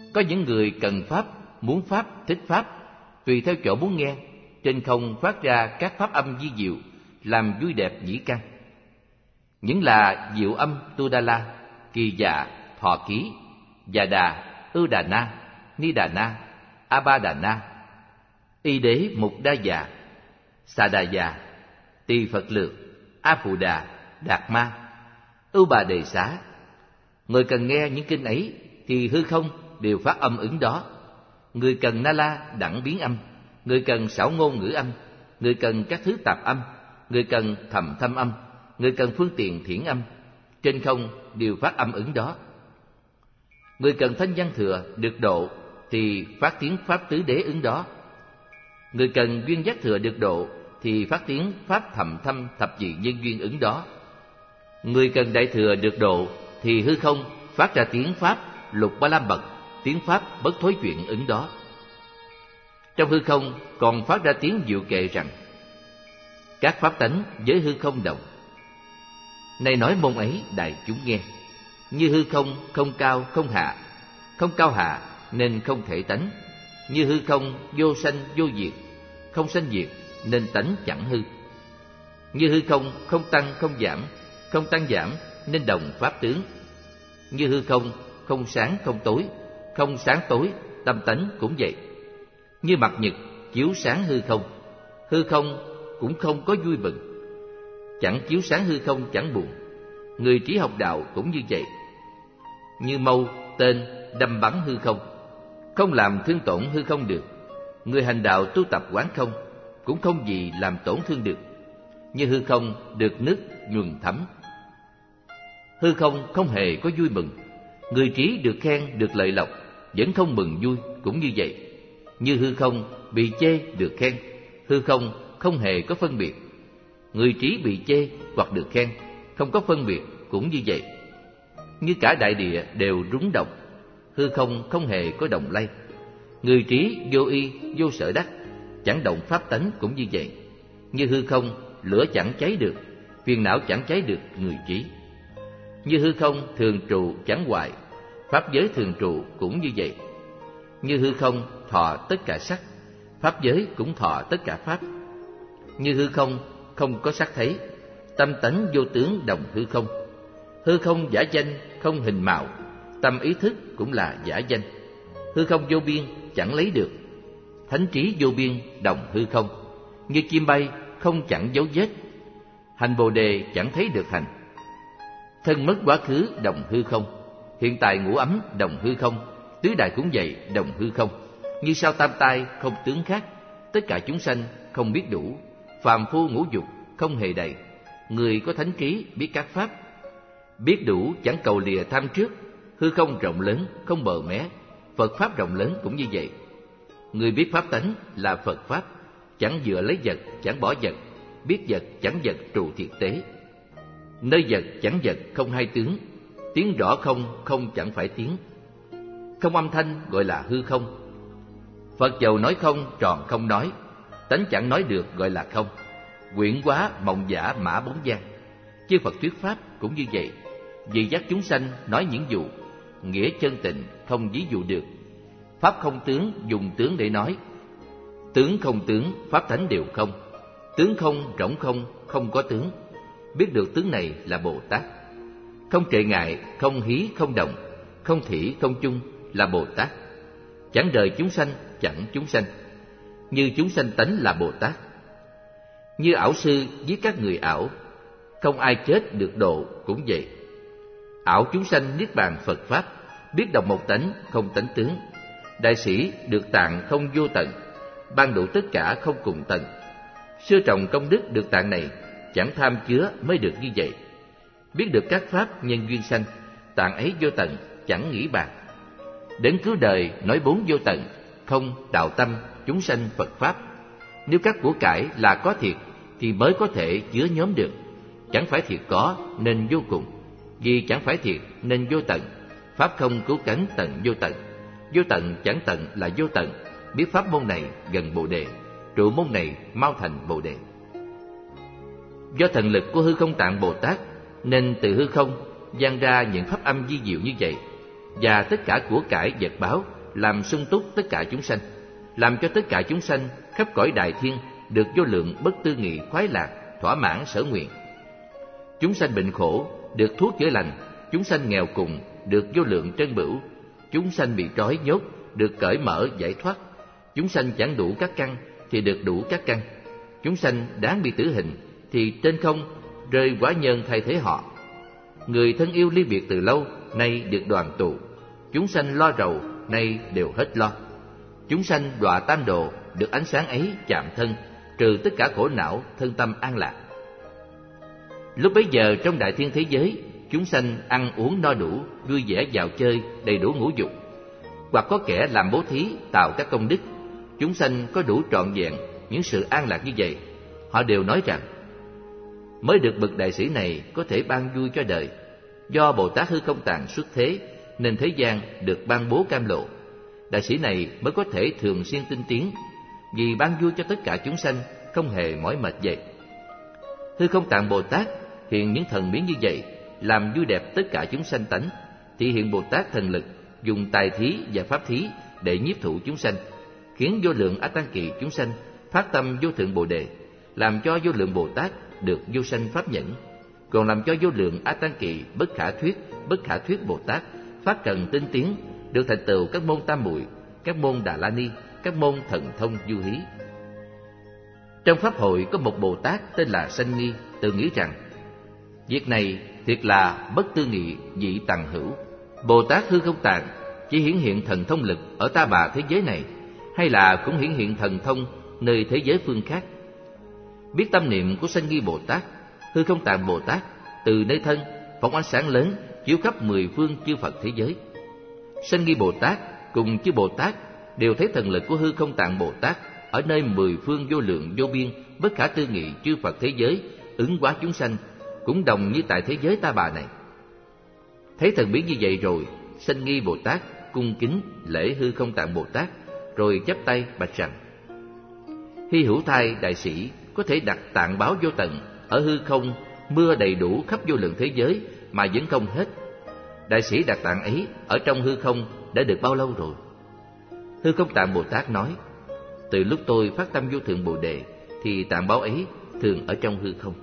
Có những người cần pháp, muốn pháp, thích pháp, tùy theo chỗ muốn nghe, trên không phát ra các pháp âm vi diệu, làm vui đẹp nhĩ căn. Những là diệu âm Tu Đa La, Kỳ Dạ, Thọ Ký, Dạ Đà, Ưu Đà Na, Ni Đà Na, A Ba Đà Na, Y Đế Mục Đa Dạ, Xà Đà Dạ, Tỳ Phật Lược, A Phù Đà, Đạt Ma, Ưu Bà Đề Xá. Người cần nghe những kinh ấy thì hư không đều phát âm ứng đó. Người cần Na La đẳng biến âm, người cần xảo ngôn ngữ âm, người cần các thứ tạp âm, người cần thầm thâm âm, người cần phương tiện thiển âm, trên không đều phát âm ứng đó. Người cần thanh văn thừa được độ thì phát tiếng pháp tứ đế ứng đó. Người cần duyên giác thừa được độ thì phát tiếng pháp thầm thâm thập dị nhân duyên ứng đó. Người cần đại thừa được độ thì hư không phát ra tiếng pháp lục ba la mật, tiếng pháp bất thối chuyện ứng đó. Trong hư không còn phát ra tiếng diệu kệ rằng: các pháp tánh với hư không đồng. Này nói môn ấy đại chúng nghe, như hư không không cao không hạ, không cao hạ nên không thể tánh. Như hư không vô sanh vô diệt, không sanh diệt nên tánh chẳng hư. Như hư không không tăng không giảm, không tăng giảm nên đồng pháp tướng. Như hư không không sáng không tối, không sáng tối tâm tánh cũng vậy. Như mặt nhật chiếu sáng hư không cũng không có vui mừng, chẳng chiếu sáng hư không chẳng buồn. Người trí học đạo cũng như vậy. Như mâu tên đâm bắn hư không, không làm thương tổn hư không được. Người hành đạo tu tập quán không, cũng không gì làm tổn thương được. Như hư không được nước nhuần thấm, hư không không hề có vui mừng. Người trí được khen được lợi lộc, vẫn không mừng vui cũng như vậy. Như hư không bị chê được khen, hư không không hề có phân biệt. Người trí bị chê hoặc được khen, không có phân biệt cũng như vậy. Như cả đại địa đều rúng động, hư không không hề có động lay. Người trí vô y vô sở đắc, chẳng động pháp tánh cũng như vậy. Như hư không lửa chẳng cháy được, phiền não chẳng cháy được người trí. Như hư không thường trụ chẳng hoại, pháp giới thường trụ cũng như vậy. Như hư không thọ tất cả sắc, pháp giới cũng thọ tất cả pháp. Như hư không không có sắc thấy, tâm tánh vô tướng đồng hư không. Hư không giả danh không hình mạo, tâm ý thức cũng là giả danh. Hư không vô biên chẳng lấy được, thánh trí vô biên đồng hư không. Như chim bay không chẳng dấu vết, hành bồ đề chẳng thấy được hành. Thân mất quá khứ đồng hư không, hiện tại ngũ ấm đồng hư không, tứ đại cũng vậy đồng hư không. Như sao tam tai không tướng khác, tất cả chúng sanh không biết đủ, phàm phu ngũ dục không hề đầy. Người có thánh trí biết các pháp, biết đủ chẳng cầu lìa tham trước. Hư không rộng lớn không bờ mé, Phật pháp rộng lớn cũng như vậy. Người biết pháp tánh là Phật pháp, chẳng dựa lấy vật chẳng bỏ vật, biết vật chẳng vật trụ thiệt tế. Nơi vật chẳng vật không hai tướng, tiếng rõ không không chẳng phải tiếng. Không âm thanh gọi là hư không. Phật dầu nói không tròn không nói, tánh chẳng nói được gọi là không. Quyển quá mộng giả mã bóng gian, chư Phật thuyết pháp cũng như vậy. Vì dắt chúng sanh nói những dụ, nghĩa chân tịnh không ví dụ được. Pháp không tướng dùng tướng để nói, tướng không tướng pháp thánh đều không. Tướng không rỗng không không có tướng, biết được tướng này là Bồ Tát. Không trệ ngại không hí không động, không thỉ không chung là Bồ Tát. Chẳng đời chúng sanh chẳng chúng sanh, như chúng sanh tánh là Bồ Tát. Như ảo sư giết các người ảo, không ai chết được độ cũng vậy. Ảo chúng sanh niết bàn Phật pháp, biết đồng một tánh không tánh tướng. Đại sĩ được tạng không vô tận, ban đủ tất cả không cùng tận. Sư trọng công đức được tạng này, chẳng tham chứa mới được như vậy. Biết được các pháp nhân duyên sanh, tạng ấy vô tận chẳng nghĩ bàn. Đến cứu đời nói bốn vô tận, không đạo tâm chúng sanh Phật pháp. Nếu các của cải là có thiệt thì mới có thể chứa nhóm được. Chẳng phải thiệt có nên vô cùng, vì chẳng phải thiệt nên vô tận. Pháp không cứu cánh tận vô tận, vô tận chẳng tận là vô tận. Biết pháp môn này gần Bồ Đề, trụ môn này mau thành Bồ Đề. Do thần lực của hư không tạng Bồ Tát nên từ hư không vang ra những pháp âm vi diệu như vậy. Và tất cả của cải vật báo làm sung túc tất cả chúng sanh, làm cho tất cả chúng sanh khắp cõi đại thiên được vô lượng bất tư nghị khoái lạc, thỏa mãn sở nguyện. Chúng sanh bệnh khổ được thuốc chữa lành, chúng sanh nghèo cùng được vô lượng trân bửu, chúng sanh bị trói nhốt được cởi mở giải thoát, chúng sanh chẳng đủ các căn thì được đủ các căn, chúng sanh đáng bị tử hình thì trên không rơi quả nhân thay thế họ. Người thân yêu ly biệt từ lâu nay được đoàn tụ, chúng sanh lo rầu nay đều hết lo. Chúng sanh đọa tam độ được ánh sáng ấy chạm thân, trừ tất cả khổ não, thân tâm an lạc. Lúc bấy giờ trong đại thiên thế giới, chúng sanh ăn uống no đủ, vui vẻ dạo chơi, đầy đủ ngũ dục. Hoặc có kẻ làm bố thí, tạo các công đức, chúng sanh có đủ trọn vẹn những sự an lạc như vậy. Họ đều nói rằng, mới được bậc đại sĩ này có thể ban vui cho đời. Do Bồ Tát Hư Không Tạng xuất thế, nên thế gian được ban bố cam lộ. Đại sĩ này mới có thể thường xuyên tinh tiến, vì ban vui cho tất cả chúng sanh, không hề mỏi mệt vậy. Hư Không Tạng Bồ Tát hiện những thần biến như vậy, làm vui đẹp tất cả chúng sanh tánh, thị hiện Bồ Tát thần lực, dùng tài thí và pháp thí để nhiếp thụ chúng sanh, khiến vô lượng A Tăng Kỳ chúng sanh phát tâm vô thượng Bồ Đề, làm cho vô lượng Bồ Tát được vô sanh pháp nhẫn, còn làm cho vô lượng A Tăng Kỳ bất khả thuyết Bồ Tát phát trần tinh tiến, được thành tựu các môn tam muội, các môn Đà La Ni, các môn thần thông du hí. Trong pháp hội có một Bồ Tát tên là Sanh Nghi, tự nghĩ rằng việc này thiệt là bất tư nghị dị tằng hữu. Bồ Tát Hư Không Tạng chỉ hiển hiện thần thông lực ở ta bà thế giới này, hay là cũng hiển hiện thần thông nơi thế giới phương khác? Biết tâm niệm của Sanh Nghi Bồ Tát, Hư Không Tạng Bồ Tát từ nơi thân phóng ánh sáng lớn chiếu khắp mười phương chư Phật thế giới. Sanh Nghi Bồ Tát cùng chư Bồ Tát đều thấy thần lực của Hư Không Tạng Bồ Tát ở nơi mười phương vô lượng vô biên bất khả tư nghị chư Phật thế giới ứng hóa chúng sanh, cũng đồng như tại thế giới ta bà này. Thấy thần biến như vậy rồi, Sanh Nghi Bồ Tát cung kính lễ Hư Không Tạng Bồ Tát, rồi chắp tay bạch rằng: hy hữu thai đại sĩ có thể đặt tạng báo vô tận ở hư không, mưa đầy đủ khắp vô lượng thế giới mà vẫn không hết. Đại sĩ đặt tạng ấy ở trong hư không đã được bao lâu rồi? Hư Không Tạng Bồ Tát nói: từ lúc tôi phát tâm vô thượng Bồ Đề thì tạng báo ấy thường ở trong hư không.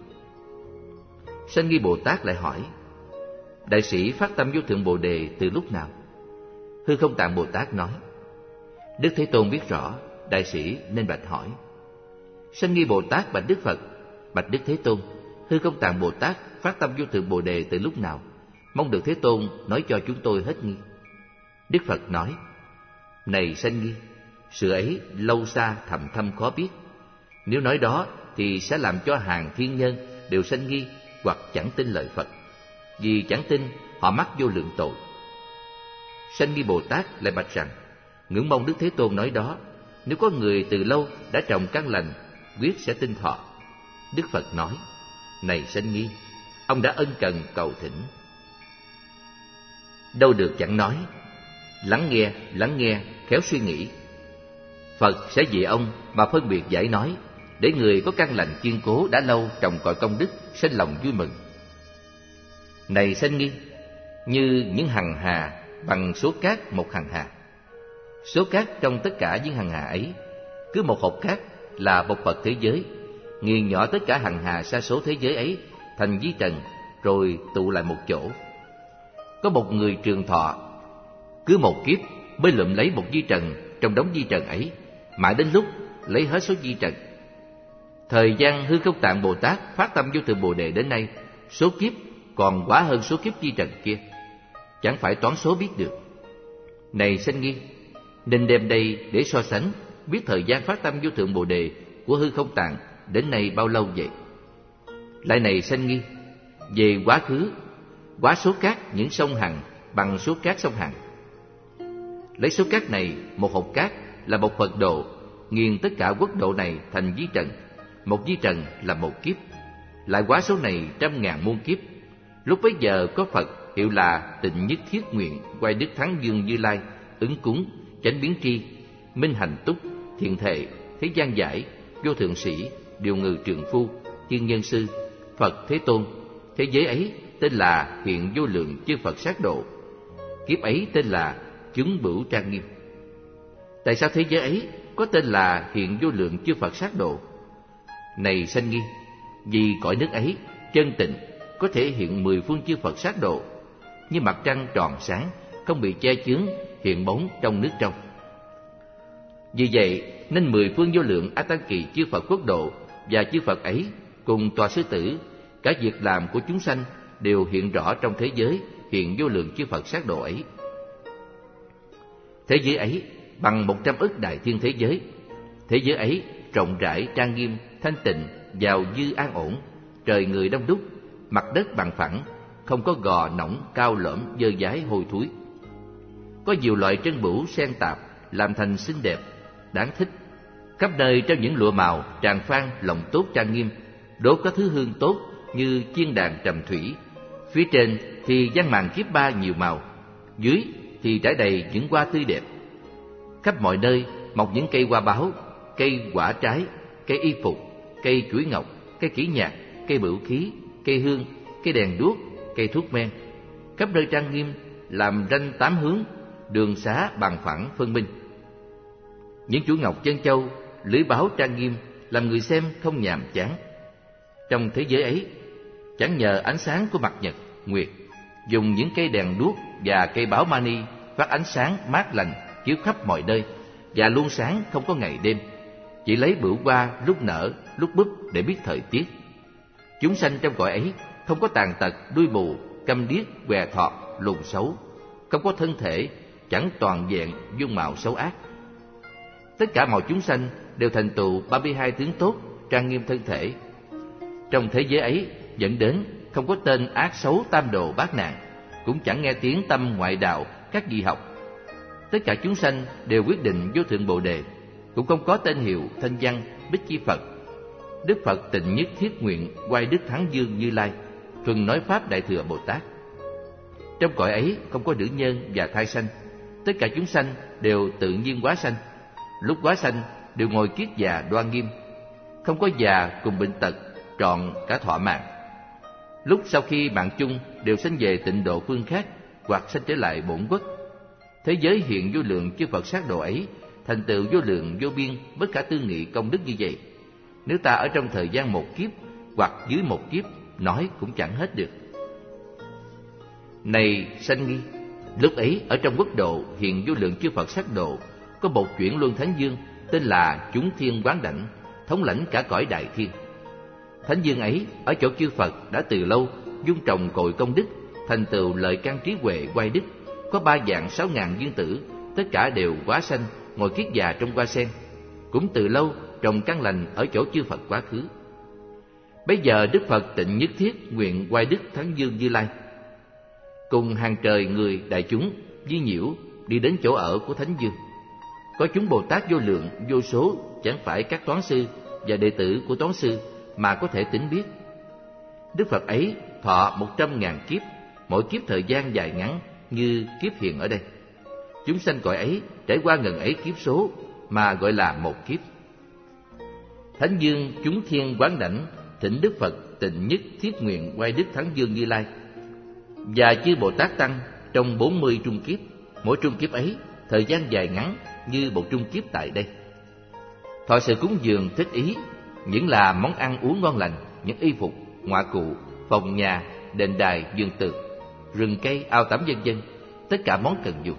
Sanh Nghi Bồ Tát lại hỏi: đại sĩ phát tâm vô thượng Bồ Đề từ lúc nào? Hư Không Tạng Bồ Tát nói: Đức Thế Tôn biết rõ, đại sĩ nên bạch hỏi. Sanh Nghi Bồ Tát bạch Đức Phật: bạch Đức Thế Tôn, Hư Không Tạng Bồ Tát phát tâm vô thượng Bồ Đề từ lúc nào? Mong được Thế Tôn nói cho chúng tôi hết nghi. Đức Phật nói: này Sanh Nghi, sự ấy lâu xa thầm thâm khó biết. Nếu nói đó thì sẽ làm cho hàng thiên nhân đều sanh nghi hoặc chẳng tin lời Phật. Vì chẳng tin, họ mắc vô lượng tội. Sanh Nghi Bồ Tát lại bạch rằng: ngưỡng mong Đức Thế Tôn nói đó, nếu có người từ lâu đã trồng căn lành, quyết sẽ tin thọ. Đức Phật nói: này Sanh Nghi, ông đã ân cần cầu thỉnh. Đâu được chẳng nói, lắng nghe, khéo suy nghĩ. Phật sẽ vì ông mà phân biệt giải nói, để người có căn lành kiên cố đã lâu trồng cội công đức sinh lòng vui mừng. Này Sanh Nghi, như những hằng hà bằng số cát một hằng hà. Số cát trong tất cả những hằng hà ấy, cứ một hột cát là một Phật thế giới, nghiền nhỏ tất cả hằng hà sa số thế giới ấy thành vi trần, rồi tụ lại một chỗ. Có một người trường thọ, cứ một kiếp mới lượm lấy một vi trần trong đống vi trần ấy, mãi đến lúc lấy hết số vi trần. Thời gian Hư Không Tạng Bồ Tát phát tâm vô thượng Bồ Đề đến nay, số kiếp còn quá hơn số kiếp vi trần kia, chẳng phải toán số biết được. Này Sanh Nghi, nên đem đây để so sánh, biết thời gian phát tâm vô thượng Bồ Đề của Hư Không Tạng đến nay bao lâu vậy? Lại này Sanh Nghi, về quá khứ, quá số cát những sông Hằng bằng số cát sông Hằng. Lấy số cát này, một hột cát là một Phật độ, nghiền tất cả quốc độ này thành vi trần. Một vi trần là một kiếp, lại quá số này trăm ngàn muôn kiếp. Lúc bấy giờ có Phật hiệu là Tịnh Nhất Thiết Nguyện Quay Đức Thắng Dương Như Lai, Ứng Cúng, Chánh Biến Tri, Minh Hành Túc, Thiện Thệ, Thế Gian Giải, Vô Thượng Sĩ, Điều Ngự Trường Phu, Thiên Nhân Sư, Phật Thế Tôn. Thế giới ấy tên là Hiện Vô Lượng Chư Phật Sát Độ. Kiếp ấy tên là Chứng Bửu Trang Nghiêm. Tại sao thế giới ấy có tên là hiện vô lượng chư Phật sát độ? Này Sanh Nghi, vì cõi nước ấy chân tịnh, có thể hiện 10 phương chư Phật sát độ, như mặt trăng tròn sáng, không bị che chướng, hiện bóng trong nước trong. Vì vậy nên 10 phương vô lượng A Tăng Kỳ chư Phật quốc độ và chư Phật ấy cùng tòa sư tử, cả việc làm của chúng sanh đều hiện rõ trong thế giới hiện vô lượng chư Phật sát độ ấy. Thế giới ấy bằng 100 ức đại thiên thế giới. Thế giới ấy rộng rãi, trang nghiêm, thanh tịnh, giàu dư an ổn, trời người đông đúc, mặt đất bằng phẳng, không có gò nõng cao lõm dơ dái hôi thối. Có nhiều loại trân bửu xen tạp làm thành xinh đẹp, đáng thích. Khắp nơi trong những lụa màu tràn phan lòng tốt trang nghiêm, đốt có thứ hương tốt như chiên đàn trầm thủy. Phía trên thì giăng màn kiếp ba nhiều màu, dưới thì trải đầy những hoa tươi đẹp. Khắp mọi nơi mọc những cây hoa báo, cây quả trái, cây y phục, cây chuỗi ngọc, cây kỹ nhạc, cây bửu khí, cây hương, cây đèn đuốc, cây thuốc men. Khắp nơi trang nghiêm, làm ranh 8 hướng, đường xá bằng phẳng phân minh. Những chuỗi ngọc chân châu, lưới báo trang nghiêm, làm người xem không nhàm chán. Trong thế giới ấy, chẳng nhờ ánh sáng của mặt nhật, nguyệt, dùng những cây đèn đuốc và cây báo mani phát ánh sáng mát lành chiếu khắp mọi nơi và luôn sáng không có ngày đêm. Chỉ lấy bửu hoa lúc nở, lúc búp để biết thời tiết. Chúng sanh trong cõi ấy không có tàn tật, đuôi mù, câm điếc, què thọt, lùn xấu, không có thân thể, chẳng toàn vẹn dung mạo xấu ác. Tất cả mọi chúng sanh đều thành tựu 32 tướng tốt, trang nghiêm thân thể. Trong thế giới ấy dẫn đến không có tên ác xấu tam đồ bát nạn, cũng chẳng nghe tiếng tâm ngoại đạo các dị học. Tất cả chúng sanh đều quyết định vô thượng bồ đề, cũng không có tên hiệu thanh văn bích chi Phật. Đức Phật Tịnh Nhất Thiết Nguyện Oai Đức Thắng Dương Như Lai thuần nói pháp Đại Thừa Bồ Tát. Trong cõi ấy không có nữ nhân và thai sanh, tất cả chúng sanh đều tự nhiên hóa sanh. Lúc hóa sanh đều ngồi kiết già đoan nghiêm, không có già cùng bệnh tật, trọn cả thọ mạng. Lúc sau khi mạng chung đều sanh về tịnh độ phương khác, hoặc sanh trở lại bổn quốc. Thế giới hiện vô lượng chư Phật sát độ ấy thành tựu vô lượng vô biên bất khả tư nghị công đức như vậy. Nếu ta ở trong thời gian một kiếp hoặc dưới một kiếp, nói cũng chẳng hết được. Này Sanh Nghi, lúc ấy ở trong quốc độ hiện vô lượng chư Phật sát độ, có một chuyển luân thánh dương tên là Chúng Thiên Quán Đảnh, thống lãnh cả cõi đại thiên. Thánh dương ấy ở chỗ chư Phật đã từ lâu dung trồng cội công đức, thành tựu lợi căn trí huệ oai đức, có 3.600.000 dương tử, tất cả đều hóa sanh ngồi kiết già trong hoa sen, cũng từ lâu trồng căn lành ở chỗ chư Phật quá khứ. Bây giờ Đức Phật Tịnh Nhất Thiết Nguyện Oai Đức Thắng Dương Như Lai cùng hàng trời người đại chúng di nhiễu đi đến chỗ ở của Thánh Dương. Có chúng Bồ Tát vô lượng vô số, chẳng phải các toán sư và đệ tử của toán sư mà có thể tính biết. Đức Phật ấy thọ 100.000 kiếp, mỗi kiếp thời gian dài ngắn như kiếp hiện ở đây. Chúng sanh cõi ấy trải qua ngần ấy kiếp số mà gọi là một kiếp. Thánh Dương Chúng Thiên Quán Đảnh thỉnh Đức Phật Tịnh Nhất Thiết Nguyện Oai Đức Thắng Dương Như Lai và chư Bồ Tát Tăng trong 40 trung kiếp, mỗi trung kiếp ấy thời gian dài ngắn như một trung kiếp tại đây. Thọ sự cúng dường thích ý, những là món ăn uống ngon lành, những y phục, ngoại cụ, phòng nhà, đền đài, vườn tược, rừng cây, ao tắm vân vân, tất cả món cần dùng.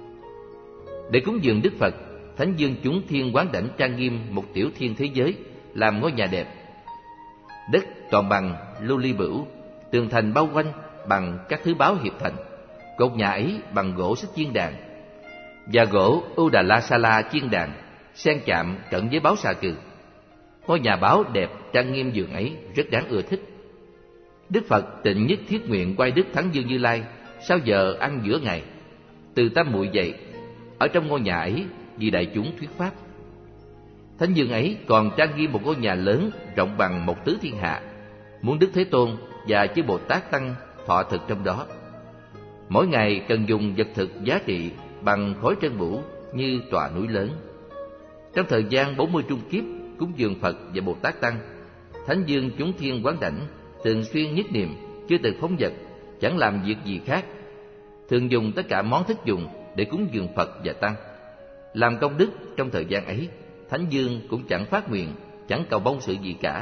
Để cúng dường Đức Phật, Thánh Dương Chúng Thiên Quán Đảnh trang nghiêm một tiểu thiên thế giới, làm ngôi nhà đẹp. Đất toàn bằng lưu ly bửu, tường thành bao quanh bằng các thứ báo hiệp thành, cột nhà ấy bằng gỗ xích chiên đàn và gỗ Udala Sala chiên đàn, xen chạm cận với báo xà cừ. Ngôi nhà báo đẹp trang nghiêm giường ấy rất đáng ưa thích. Đức Phật Tịnh Nhất Thiết Nguyện Oai Đức Thắng Dương Như Lai sau giờ ăn giữa ngày, từ tam muội dậy, ở trong ngôi nhà ấy vì đại chúng thuyết pháp. Thánh Dương ấy còn trang nghiêm một ngôi nhà lớn rộng bằng một tứ thiên hạ, muốn Đức Thế Tôn và chư Bồ Tát Tăng thọ thực trong đó. Mỗi ngày cần dùng vật thực giá trị bằng khối trân bửu như tòa núi lớn. Trong thời gian 40 trung kiếp cúng dường Phật và Bồ Tát Tăng, Thánh Dương Chúng Thiên Quán Đảnh thường xuyên nhất niệm, chưa từng phóng dật, chẳng làm việc gì khác, thường dùng tất cả món thức dùng để cúng dường Phật và Tăng. Làm công đức trong thời gian ấy, Thánh Dương cũng chẳng phát nguyện, chẳng cầu mong sự gì cả.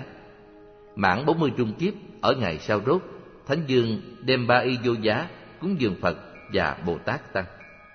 Mãn 40 trung kiếp, ở ngày sau rốt, Thánh Dương đem 3 y vô giá cúng dường Phật và Bồ Tát Tăng.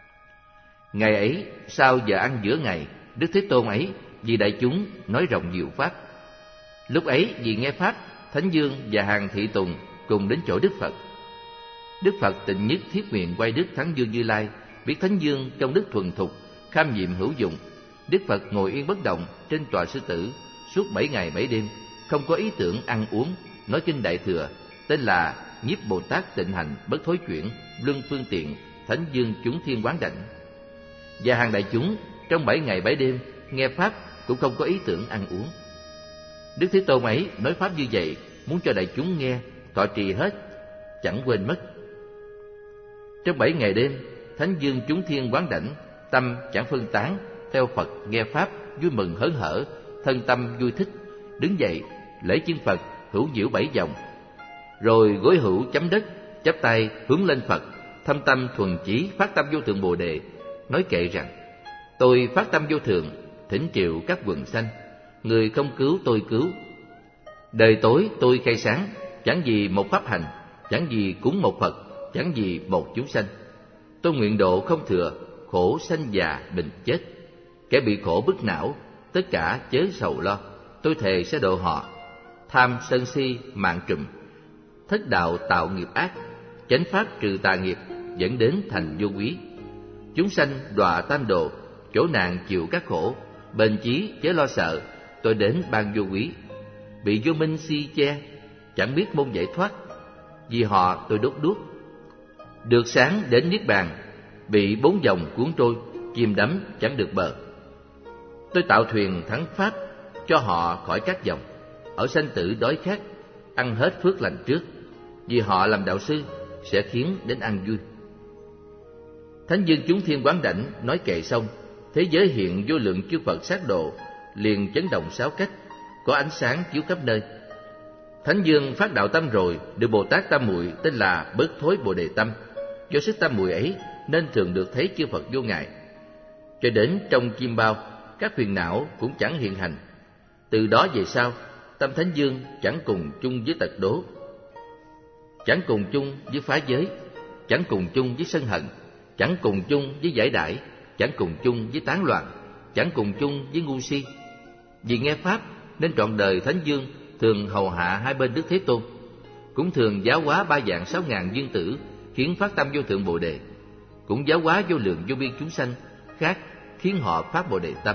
Ngày ấy, sau giờ ăn giữa ngày, Đức Thế Tôn ấy vì đại chúng nói rộng diệu pháp. Lúc ấy vì nghe pháp, Thánh Dương và hàng thị tùng cùng đến chỗ Đức Phật. Đức Phật tịnh nhất thiết nguyện quay Đức Thắng Dương Như Lai, biết Thánh Dương trong đức thuần thục, kham nhiệm hữu dụng. Đức Phật ngồi yên bất động trên tọa sư tử suốt 7 ngày 7 đêm, không có ý tưởng ăn uống, nói kinh Đại Thừa, tên là Nhiếp Bồ Tát Tịnh Hành Bất Thối Chuyển, Luân Phương Tiện, Thánh Dương Chúng Thiên Quán Đảnh. Và hàng đại chúng trong 7 ngày 7 đêm nghe pháp cũng không có ý tưởng ăn uống. Đức Thế Tôn ấy nói pháp như vậy, muốn cho đại chúng nghe, thọ trì hết, chẳng quên mất. Trong 7 ngày đêm, Thánh Dương Chúng Thiên Quán Đảnh, tâm chẳng phân tán, theo Phật nghe pháp, vui mừng hớn hở, thân tâm vui thích, đứng dậy lễ chân Phật hữu nhiễu 7 vòng, rồi gối hữu chấm đất, chắp tay hướng lên Phật, thâm tâm thuần chí phát tâm vô thượng Bồ Đề, nói kệ rằng: tôi phát tâm vô thượng, thỉnh triệu các quần sanh, người không cứu tôi cứu. Đời tối tôi khai sáng, chẳng vì một pháp hành, chẳng vì cúng một Phật, chẳng vì một chúng sanh. Tôi nguyện độ không thừa, khổ sanh già bình chết. Kẻ bị khổ bức não, tất cả chớ sầu lo, tôi thề sẽ độ họ. Tham sân si mạng trùm, thất đạo tạo nghiệp ác, chánh pháp trừ tà nghiệp, dẫn đến thành vô quý. Chúng sanh đọa tam độ, chỗ nạn chịu các khổ, bền chí chớ lo sợ, tôi đến ban vô quý. Bị vô minh si che, chẳng biết môn giải thoát, vì họ tôi đốt đuốc. Được sáng đến niết bàn, bị 4 dòng cuốn trôi, chìm đắm chẳng được bờ. Tôi tạo thuyền thắng pháp, cho họ khỏi các dòng, ở sanh tử đói khát, ăn hết phước lành trước, vì họ làm đạo sư sẽ khiến đến ăn vui. Thánh Dương Chúng Thiên Quán Đảnh nói kệ xong, thế giới hiện vô lượng chư Phật sát độ, liền chấn động 6 cách, có ánh sáng chiếu khắp nơi. Thánh Dương phát đạo tâm rồi, được Bồ Tát Tam Muội tên là Bớt Thối Bồ Đề Tâm. Do sức tam muội ấy nên thường được thấy chư Phật vô ngại. Cho đến trong chim bao, các phiền não cũng chẳng hiện hành. Từ đó về sau, tâm Thánh Dương chẳng cùng chung với tật đố, chẳng cùng chung với phá giới, chẳng cùng chung với sân hận, chẳng cùng chung với giải đãi, chẳng cùng chung với tán loạn, chẳng cùng chung với ngu si. Vì nghe pháp nên trọn đời Thánh Dương thường hầu hạ hai bên Đức Thế Tôn, cũng thường giáo hóa 3 vạn 6 ngàn dương tử, khiến phát tâm vô thượng Bồ Đề, cũng giáo hóa vô lượng vô biên chúng sanh khác, khiến họ phát Bồ Đề tâm.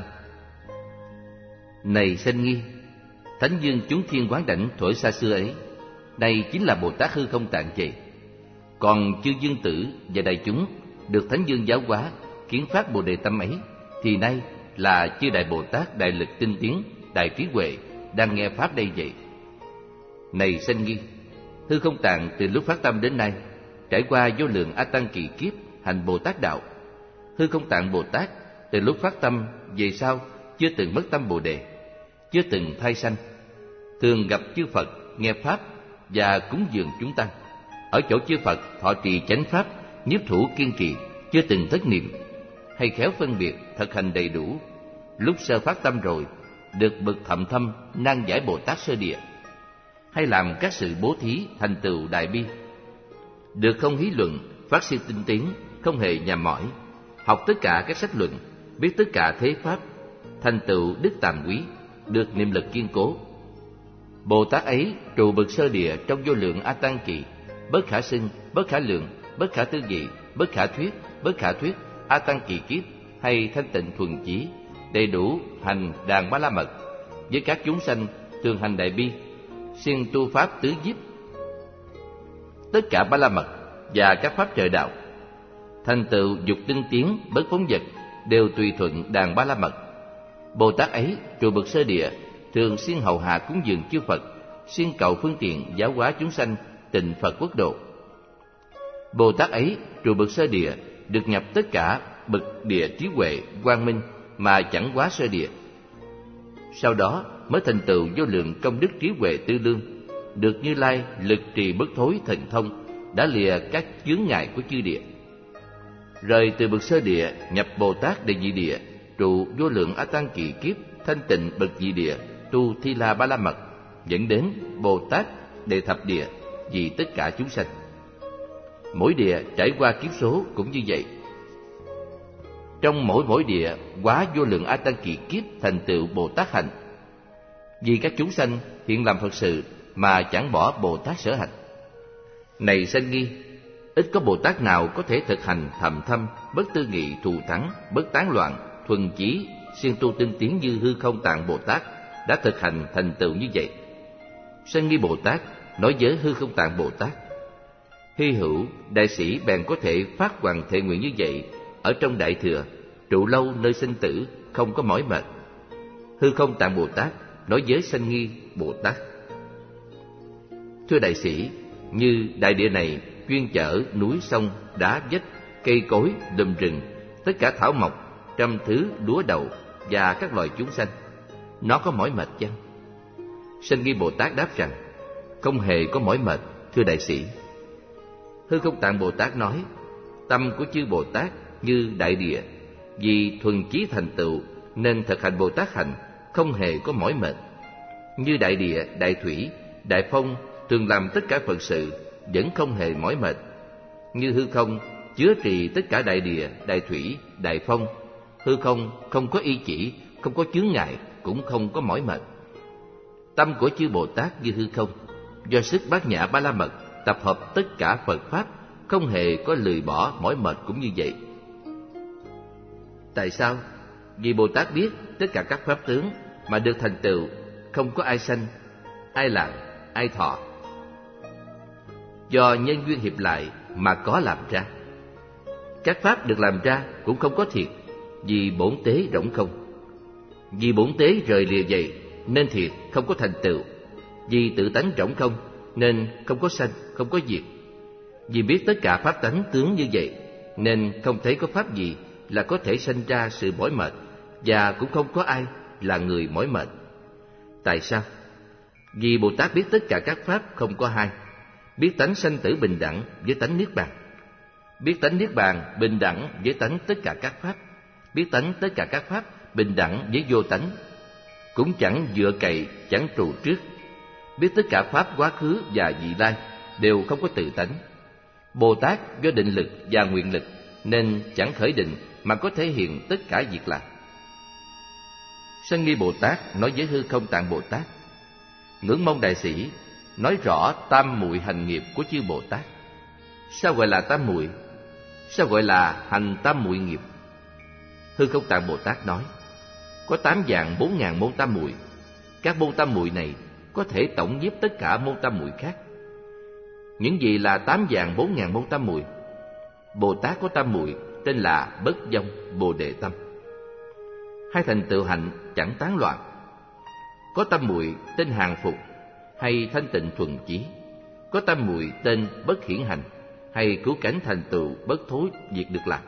Này sanh nghi, Thánh Dương Chúng Thiên Quán Đảnh thuở xa xưa ấy, đây chính là Bồ Tát hư không tạng vậy. Còn chư dương tử và đại chúng được Thánh Dương giáo hóa, khiến phát Bồ Đề tâm ấy, thì nay là chư đại Bồ Tát đại lực tinh tiến, đại trí huệ đang nghe pháp đây vậy. Này sanh nghi, hư không tạng từ lúc phát tâm đến nay, trải qua vô lượng a tăng kỳ kiếp hành Bồ Tát đạo. Hư không tạng Bồ Tát từ lúc phát tâm về sau chưa từng mất tâm Bồ Đề, chưa từng thai sanh, thường gặp chư Phật nghe pháp và cúng dường chúng tăng. Ở chỗ chư Phật thọ trì chánh pháp, nhiếp thủ kiên trì, chưa từng thất niệm, hay khéo phân biệt, thực hành đầy đủ. Lúc sơ phát tâm rồi, được bậc thậm thâm nan giải Bồ Tát sơ địa, hay làm các sự bố thí thành tựu đại bi, được không hí luận, phát sinh tinh tiến, không hề nhàm mỏi, học tất cả các sách luận, biết tất cả thế pháp, thành tựu đức tàm quý, được niệm lực kiên cố. Bồ Tát ấy trụ bậc sơ địa trong vô lượng a tăng kỳ, bất khả xưng, bất khả lượng, bất khả tư nghị, bất khả thuyết a tăng kỳ kiếp, hay thanh tịnh thuần chí, đầy đủ hành đàn ba la mật, với các chúng sanh thường hành đại bi, siêng tu pháp tứ nhiếp, tất cả ba la mật và các pháp trời đạo, thành tựu dục tinh tiến, bất phóng dật, đều tùy thuận đàn ba la mật. Bồ Tát ấy trụ bậc sơ địa, thường siêng hầu hạ cúng dường chư Phật, siêng cầu phương tiện giáo hóa chúng sanh tịnh Phật quốc độ. Bồ Tát ấy trụ bậc sơ địa, được nhập tất cả bậc địa trí huệ quang minh mà chẳng quá sơ địa. Sau đó mới thành tựu vô lượng công đức trí huệ tư lương, được Như Lai lực trì bất thối thần thông, đã lìa các chướng ngại của chư địa. Rời từ bậc sơ địa nhập Bồ Tát đệ nhị địa, trụ vô lượng A Tăng kỳ kiếp, thanh tịnh bậc nhị địa, tu Thi La Ba La Mật, dẫn đến Bồ Tát Đệ Thập Địa vì tất cả chúng sanh. Mỗi địa trải qua kiếp số cũng như vậy. Trong mỗi địa quá vô lượng A Tăng kỳ kiếp thành tựu Bồ Tát hạnh, vì các chúng sanh hiện làm Phật sự mà chẳng bỏ Bồ Tát sở hành. Này sanh nghi, ít có Bồ Tát nào có thể thực hành thầm thâm, bất tư nghị, thù thắng, bất tán loạn, thuần chí, siêng tu tinh tiến như Hư Không Tạng Bồ Tát đã thực hành thành tựu như vậy. Sanh nghi Bồ Tát nói với Hư Không Tạng Bồ Tát: hy hữu đại sĩ bèn có thể phát hoàng thệ nguyện như vậy ở trong đại thừa, trụ lâu nơi sinh tử, không có mỏi mệt. Hư Không Tạng Bồ Tát nói với sanh nghi Bồ Tát: thưa đại sĩ, như đại địa này chuyên chở núi sông, đá vách, cây cối, đùm rừng, tất cả thảo mộc, trăm thứ lúa đậu và các loài chúng sanh, nó có mỏi mệt chăng? Sanh nghi Bồ Tát đáp rằng: không hề có mỏi mệt, thưa đại sĩ. Hư Không Tạng Bồ Tát nói: tâm của chư Bồ Tát như đại địa, vì thuần chí thành tựu nên thực hành Bồ Tát hạnh không hề có mỏi mệt. Như đại địa, đại thủy, đại phong thường làm tất cả Phật sự vẫn không hề mỏi mệt. Như hư không chứa trì tất cả đại địa, đại thủy, đại phong, hư không không có y chỉ, không có chướng ngại, cũng không có mỏi mệt. Tâm của chư Bồ Tát như hư không, do sức bát nhã ba la mật tập hợp tất cả Phật pháp, không hề có lười bỏ mỏi mệt cũng như vậy. Tại sao? Vì Bồ Tát biết tất cả các pháp tướng mà được thành tựu không có ai sanh, ai làm, ai thọ. Do nhân duyên hiệp lại mà có làm ra. Các pháp được làm ra cũng không có thiệt, vì bổn tế rỗng không. Vì bổn tế rời lìa vậy nên thiệt không có thành tựu. Vì tự tánh rỗng không nên không có sanh, không có diệt. Vì biết tất cả pháp tánh tướng như vậy nên không thấy có pháp gì là có thể sanh ra sự mỏi mệt, và cũng không có ai là người mỏi mệt. Tại sao? Vì Bồ Tát biết tất cả các pháp không có hai, biết tánh sanh tử bình đẳng với tánh niết bàn, biết tánh niết bàn bình đẳng với tánh tất cả các pháp, biết tánh tất cả các pháp bình đẳng với vô tánh, cũng chẳng dựa cậy, chẳng trụ trước, biết tất cả pháp quá khứ và vị lai đều không có tự tánh. Bồ Tát do định lực và nguyện lực nên chẳng khởi định mà có thể hiện tất cả việc làm. Sanh nghi Bồ Tát nói với Hư Không Tạng Bồ Tát: ngưỡng mong đại sĩ nói rõ tam muội hành nghiệp của chư Bồ Tát. Sao gọi là tam muội? Sao gọi là hành tam muội nghiệp? Hư Không Tạng Bồ Tát nói: có 8 vạn 4.000 môn tam muội. Các môn tam muội này có thể tổng nhiếp tất cả môn tam muội khác. Những gì là 8 vạn 4.000 môn tam muội? Bồ Tát có tam muội tên là bất vong, bồ đề tâm. Hai thành tựu hạnh chẳng tán loạn. Có tam muội tên hàng phục hay thanh tịnh thuần chí. Có tam muội tên bất hiển hành hay cứu cánh thành tựu bất thối việc được làm.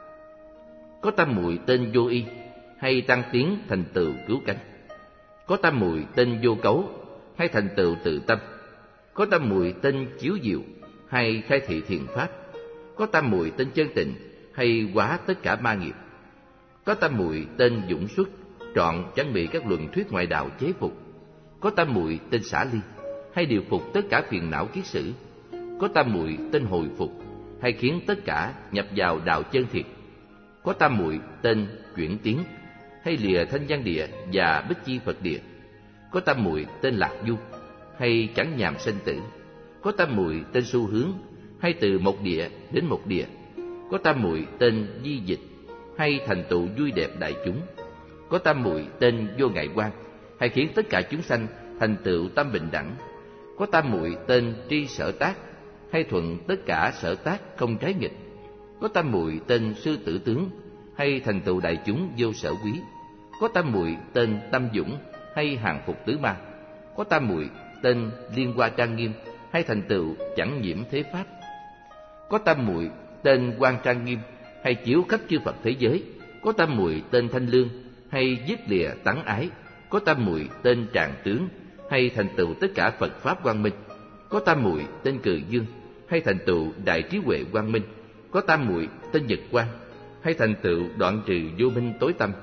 Có tam muội tên vô y hay tăng tiến thành tựu cứu cánh. Có tam muội tên vô cấu hay thành tựu tự tâm. Có tam muội tên chiếu diệu hay khai thị thiền pháp. Có tam muội tên chân tịnh hay hóa tất cả ma nghiệp. Có tam muội tên dũng xuất, trọn chẳng bị các luận thuyết ngoại đạo chế phục. Có tam muội tên xả ly hay điều phục tất cả phiền não kiết sử. Có tam muội tên hồi phục hay khiến tất cả nhập vào đạo chân thiệt. Có tam muội tên chuyển tiến hay lìa thanh văn địa và bích chi Phật địa. Có tam muội tên lạc du hay chẳng nhàm sanh tử. Có tam muội tên xu hướng hay từ một địa đến một địa. Có tam muội tên di dịch hay thành tựu vui đẹp đại chúng. Có tam muội tên vô ngại quan hay khiến tất cả chúng sanh thành tựu tâm bình đẳng. Có tam muội tên tri sở tác hay thuận tất cả sở tác không trái nghịch. Có tam muội tên sư tử tướng hay thành tựu đại chúng vô sở quý. Có tam muội tên tâm dũng hay hàng phục tứ ma. Có tam muội tên liên hoa trang nghiêm hay thành tựu chẳng nhiễm thế pháp. Có tam muội tên quan trang nghiêm hay chiếu khắp chư Phật thế giới. Có tam muội tên thanh lương hay dứt lìa tắng ái. Có tam muội tên tràng tướng hay thành tựu tất cả Phật pháp quang minh. Có tam muội tên cừ dương hay thành tựu đại trí huệ quang minh. Có tam muội tên nhật quang hay thành tựu đoạn trừ vô minh tối tâm.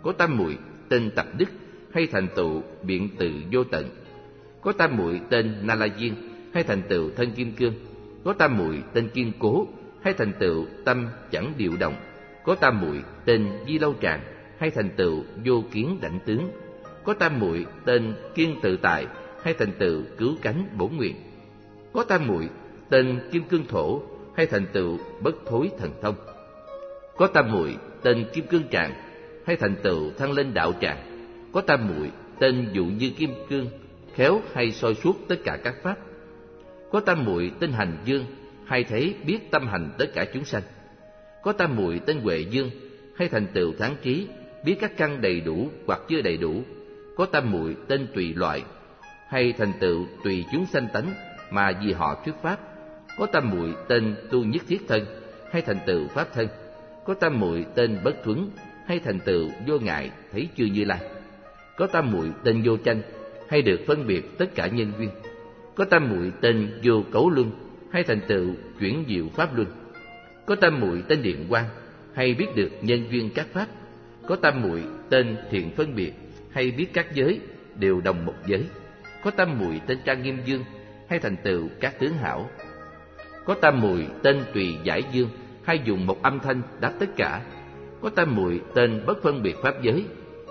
Có tam muội tên tập đức hay thành tựu biện từ vô tận. Có tam muội tên Na La Diên hay thành tựu thân kim cương. Có tam muội tên kiên cố hay thành tựu tâm chẳng điều động. Có tam muội tên Di Lâu Tràng hay thành tựu vô kiến đảnh tướng. Có tam muội tên kiên tự tại hay thành tựu cứu cánh bổn nguyện. Có tam muội tên kim cương thổ hay thành tựu bất thối thần thông. Có tam muội tên kim cương tràng hay thành tựu thăng lên đạo tràng. Có tam muội tên dụ như kim cương, khéo hay soi suốt tất cả các pháp. Có tam muội tên hành dương hay thấy biết tâm hành tất cả chúng sanh. Có tam muội tên huệ dương hay thành tựu thắng trí, biết các căn đầy đủ hoặc chưa đầy đủ. Có tam muội tên tùy loại hay thành tựu tùy chúng sanh tánh mà vì họ thuyết pháp. Có tam muội tên tu nhất thiết thân hay thành tựu pháp thân. Có tam muội tên bất thuấn hay thành tựu vô ngại thấy chư Như Lai. Có tam muội tên vô tranh hay được phân biệt tất cả nhân duyên. Có tam muội tên vô cấu luân hay thành tựu chuyển diệu pháp luân. Có tam muội tên điện quang hay biết được nhân duyên các pháp. Có tam muội tên thiện phân biệt hay biết các giới đều đồng một giới. Có tam muội tên trang nghiêm dương hay thành tựu các tướng hảo. Có tam muội tên tùy giải dương hay dùng một âm thanh đáp tất cả. Có tam muội tên bất phân biệt pháp giới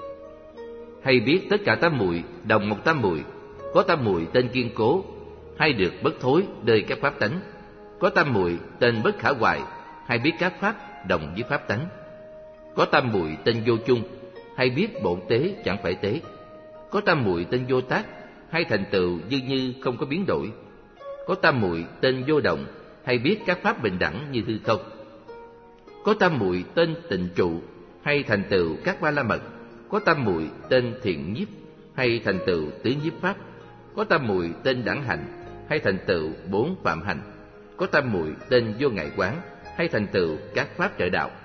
hay biết tất cả tam muội đồng một tam muội. Có tam muội tên kiên cố hay được bất thối đời các pháp tánh. Có tam muội tên bất khả hoại hay biết các pháp đồng với pháp tánh. Có tam muội tên vô chung hay biết bổn tế chẳng phải tế. Có tam muội tên vô tác hay thành tựu như không có biến đổi. Có tam muội tên vô động hay biết các pháp bình đẳng như hư không. Có tam muội tên tịnh trụ hay thành tựu các ba la mật. Có tam muội tên thiện nhiếp hay thành tựu tứ nhiếp pháp. Có tam muội tên đẳng hạnh hay thành tựu bốn phạm hạnh. Có tam muội tên vô ngại quán hay thành tựu các pháp trợ đạo.